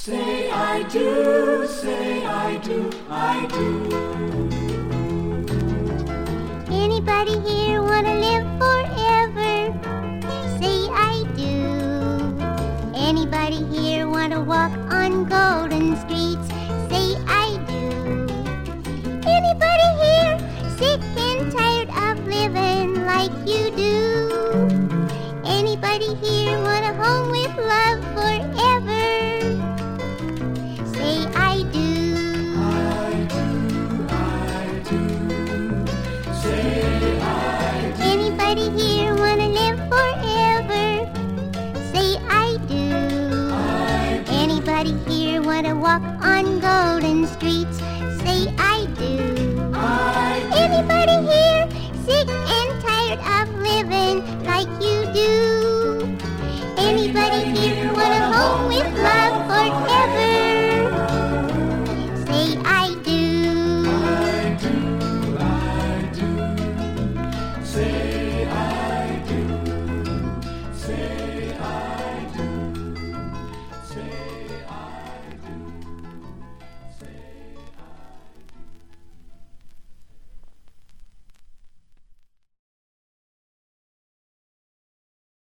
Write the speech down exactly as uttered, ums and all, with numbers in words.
Say I do, say I do, I do. Anybody here wanna live forever? Say I do. Anybody here wanna walk on golden streets? Say I do. Anybody here sick and tired of living like you do? Anybody here want a home with love forever? Say I do. I do, I do. Say I do. Anybody here wanna live forever? Say I do. I do. Anybody here wanna walk on golden streets? Say I do. I do. Anybody here sick and tired of living like you do? Anybody here